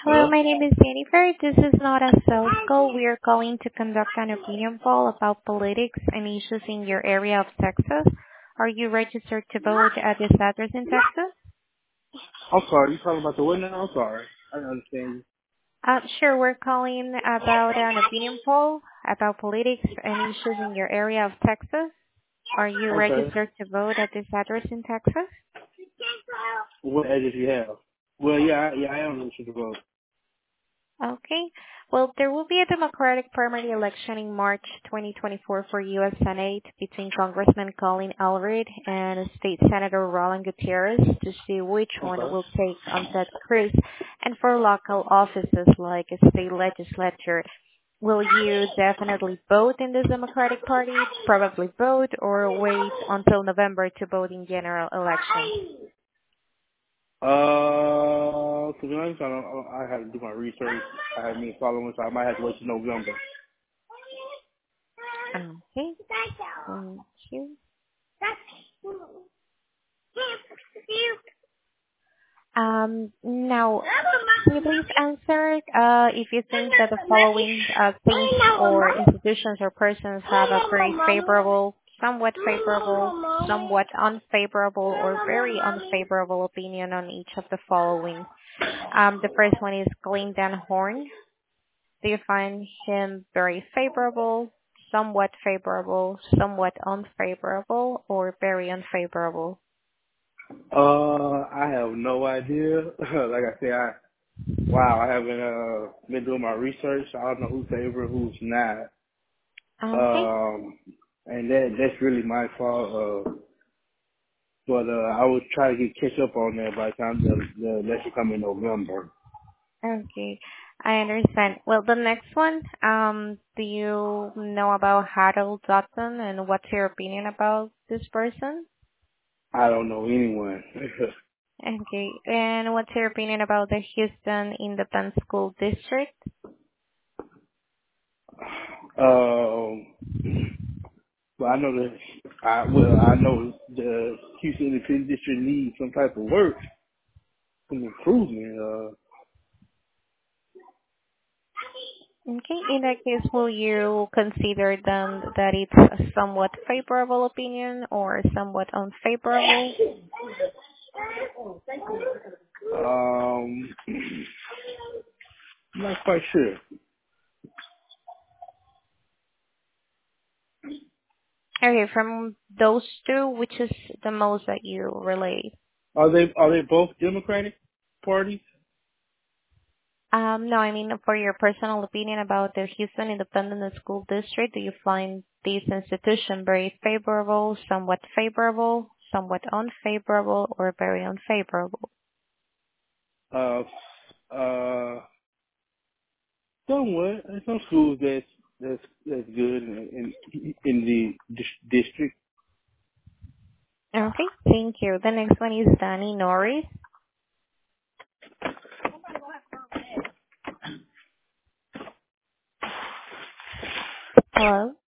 Hello, Hello? my name is Jennifer. This is not a sales call. We are calling to conduct an opinion poll about politics and issues in your area of Texas. Are you registered to vote at this address in Texas? I'm sorry, you talking about the what now? I'm sorry. I don't understand you. Sure, we're calling about an opinion poll about politics and issues in your area of Texas. Are you Okay. registered to vote at this address in Texas? What address you have? Well, yeah, I am interested to vote. Okay. Well, there will be a Democratic primary election in March 2024 for U.S. Senate between Congressman Colin Allred and State Senator Roland Gutierrez to see which one Okay. will take on Ted Cruz. And for local offices like a state legislature, will you definitely vote in the Democratic Party, probably vote, or wait until November to vote in general elections? To be honest, I had to do my research. I haven't been following, so I might have to wait till November. Okay. Thank you. Now, can you please answer if you think that the following things or institutions or persons have a very favorable, somewhat unfavorable, or very unfavorable opinion on each of the following? The first one is Clinton Horn. Do you find him very favorable, somewhat unfavorable, or very unfavorable? I have no idea. Like I said, I haven't been doing my research. I don't know who's favorite, who's not. Okay. Um, and that's really my fault. But I will try to catch up on that by the time the election come in November. Okay, I understand. Well, the next one, do you know about Harold Dutton and what's your opinion about this person? I don't know anyone. Okay, and what's your opinion about the Houston Independent School District? um, but I know I know the Houston Independent District needs some type of work, some improvement. Okay, in that case, will you consider then that it's a somewhat favorable opinion or somewhat unfavorable? Um, I'm not quite sure. Okay, from those two, which is the most that you relate? Are they both Democratic parties? No, I mean, for your personal opinion about the Houston Independent School District, do you find this institution very favorable, somewhat unfavorable, or very unfavorable? Uh, uh, somewhat. There's some schools that's good in the district. Okay, thank you. The next one is Danny Norris. Hello?